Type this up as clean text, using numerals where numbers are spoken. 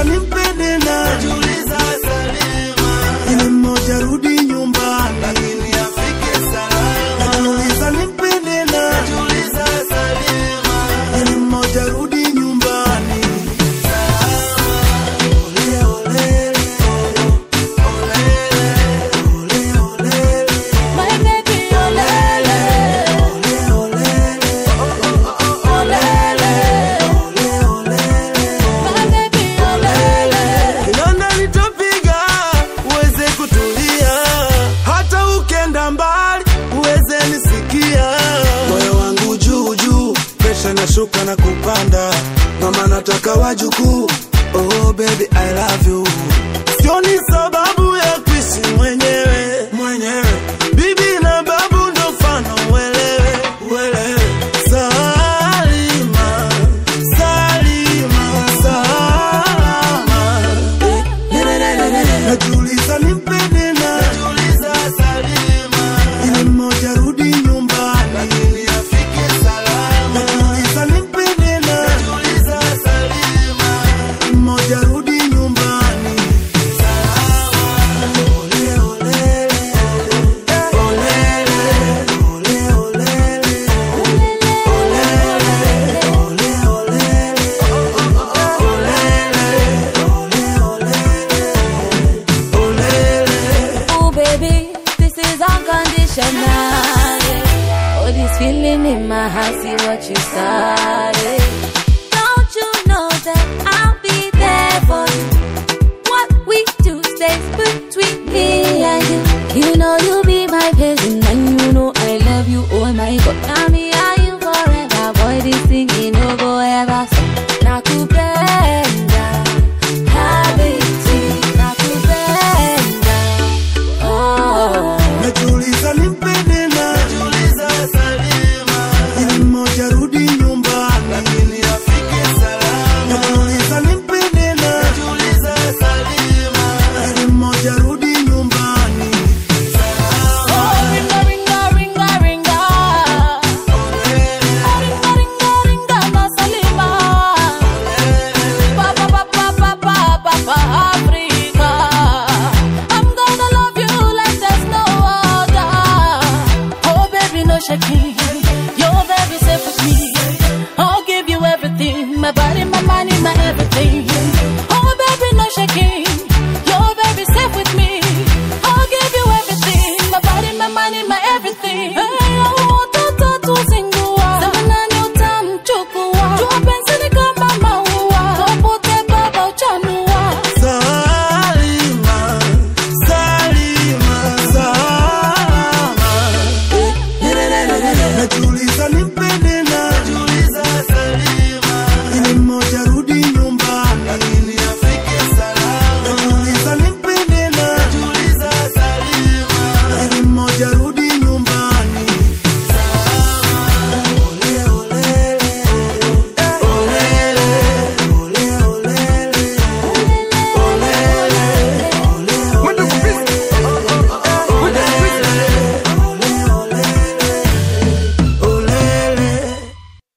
nimpende na najiuliza Salima, ili mmoja rudi nyumbani lakini afike salama. najiuliza nimpende na Najiuliza Salima, ili mmoja rudi nyumbani ole ole My baby, olele, my baby, olele. Kinanda nitapiga uweze kutulia, hata ukenda mbali uweze nisikia. Moyo wangu juu juu, presha na shuka na kupanda, mama nataka wajukuu. Oh baby I love you, sioni sababu ya kuishi mwenyewe. Bibi na babu ndo mfano uelewe. Salima, Salima, salama. Najiuliza nimpende na najiuliza Salima, ili mmoja rudi nyumbani lakini afike salama. najiuliza nimpende na Najiuliza Salima, mmoja rudi nyumbani ole ole Oh baby, this is unconditional. All this feeling in my heart, see what you started.